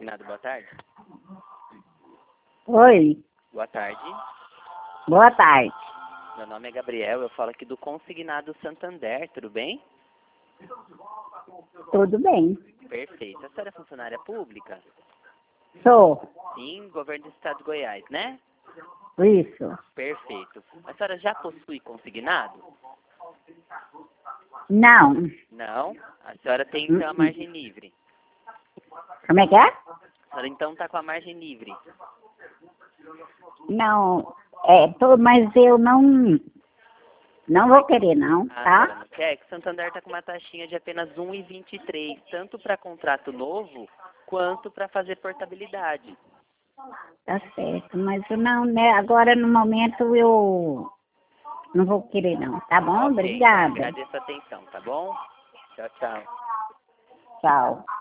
consignado, boa tarde. Oi, Boa tarde. boa tarde. Meu nome é Gabriel, eu falo aqui do Consignado Santander, tudo bem? Tudo bem? Perfeito. A senhora é funcionária pública? Sou. Sim, governo do estado de Goiás, né? Isso. Perfeito. A senhora já possui consignado? Não. Não? A senhora tem então a margem livre. Como é que é? A senhora então está com a margem livre. Não. Mas eu não vou querer não, A tá? senhora não quer? Que Santander está com uma taxinha de apenas 1,23, tanto para contrato novo quanto para fazer portabilidade. Tá certo, mas eu não, né? Agora no momento eu não vou querer não, tá bom? Ok, então Obrigada. agradeço a atenção, tá bom? Tchau, tchau. Tchau.